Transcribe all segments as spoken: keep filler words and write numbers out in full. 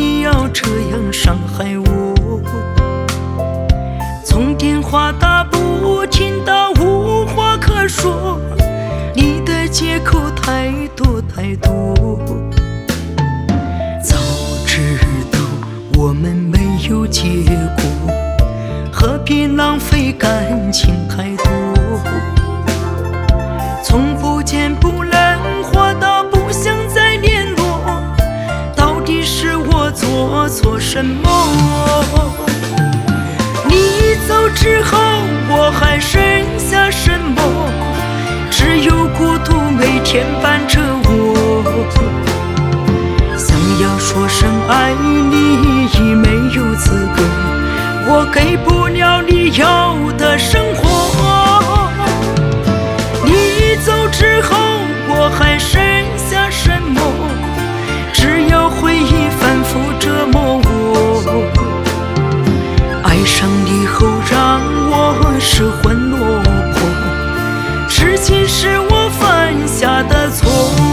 你要这样伤害我？从电话打不听到无话可说，你的借口太多太多。早知道我们没有结果，何必浪费感情太多？从不见不能活到不想再联络，到底是我做错什么？你走之后我还剩下什么？只有孤独每天伴着我。想要说声爱你已没有资格，我给不了你要的生活。你走之后我还剩下什么？只有回忆反复折磨我。爱上你后让我失魂落魄，痴情是我犯下的错。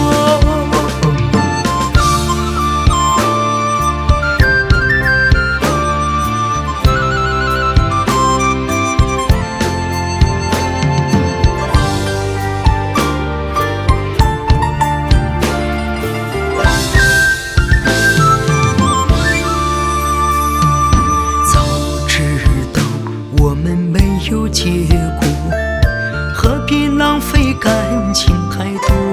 有结果，何必浪费感情太多？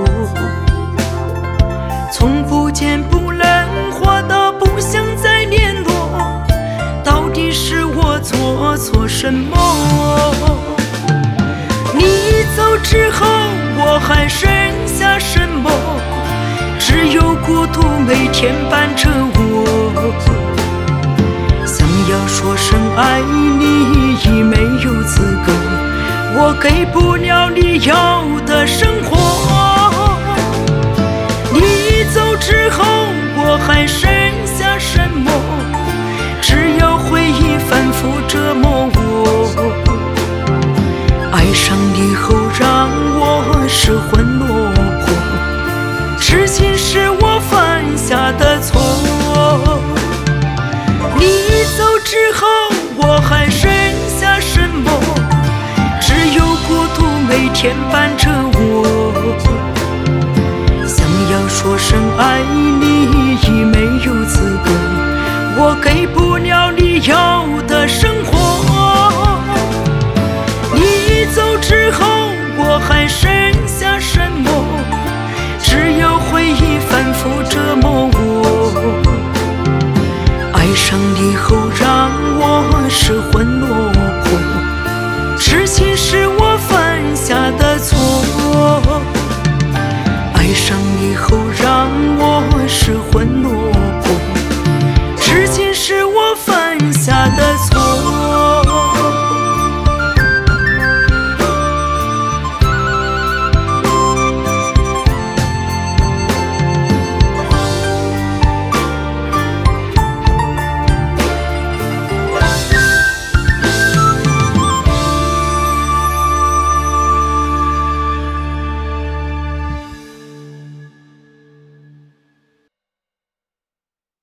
从不见不能活到不想再联络，到底是我做错什么？你走之后我还剩下什么？只有孤独每天伴着我。想要说声爱你已没有资格，我给不了你要的生活。你走之后我还剩下什么？只有回忆反复折磨我。爱上你后让我失魂落魄，痴情是我犯下的错。你走之后我还剩下什么？只有孤独每天伴着